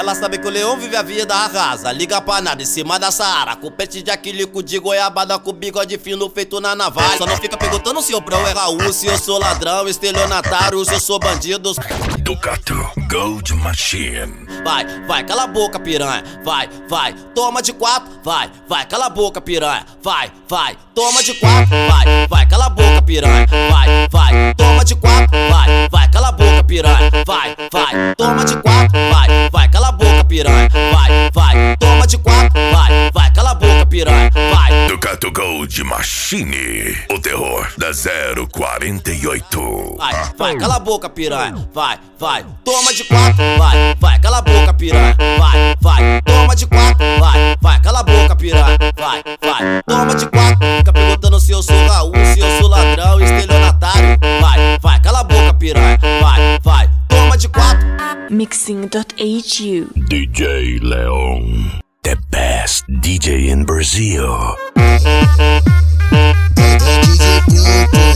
ela sabe que o leão vive a vida arrasa. Liga pra nada em cima da Saara, com pente de aquilico de goiabada, com bigode fino feito na navalha. Só não fica perguntando se eu prão é Raul, se eu sou ladrão, estelionatário, se eu sou bandido. Ducato Gold Machine. Vai, cala a boca, piranha. Vai, toma de 4. Vai, cala a boca, piranha. Vai, toma de 4. Vai, cala a boca, piranha. Vai, toma de 4. Vai, cala a boca, piranha. Vai, toma de 4. Vai, cala a boca, piranha. Vai, toma de 4. Vai, cala a boca, piranha. Vai. Ducato Gold Machine, o terror da 048. Vai, cala a boca, piranha. Vai, toma de 4. Vai, cala a boca, piranha. Vai, toma de 4. Vai, cala a boca, piranha. Vai, toma de 4. Fica perguntando se eu sou Raul, se eu sou ladrão, estelionatário. Vai, cala a boca, piranha. Vai, toma de 4. Mixing.hu DJ Leon, the best DJ in Brazil. DJ Bruto.